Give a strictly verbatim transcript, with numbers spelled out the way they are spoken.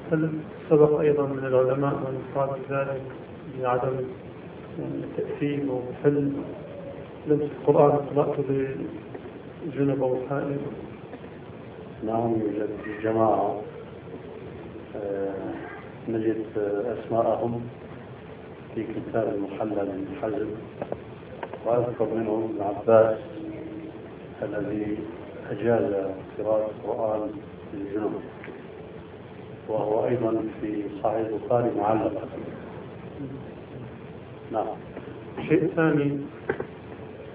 هل سبق أيضا من العلماء من قال ذلك بعدم التأثيم وحل لمس القرآن قراءته بجنب أو حائل؟ نعم، يوجد جماعة آه نجد أسماءهم في كتاب المحلى لابن حزم، وأذكر منهم ابن عباس الذي أجاز قراءة القرآن بالجنب، وهو أيضا في صحيح البخاري معلقا. نعم. شيء ثاني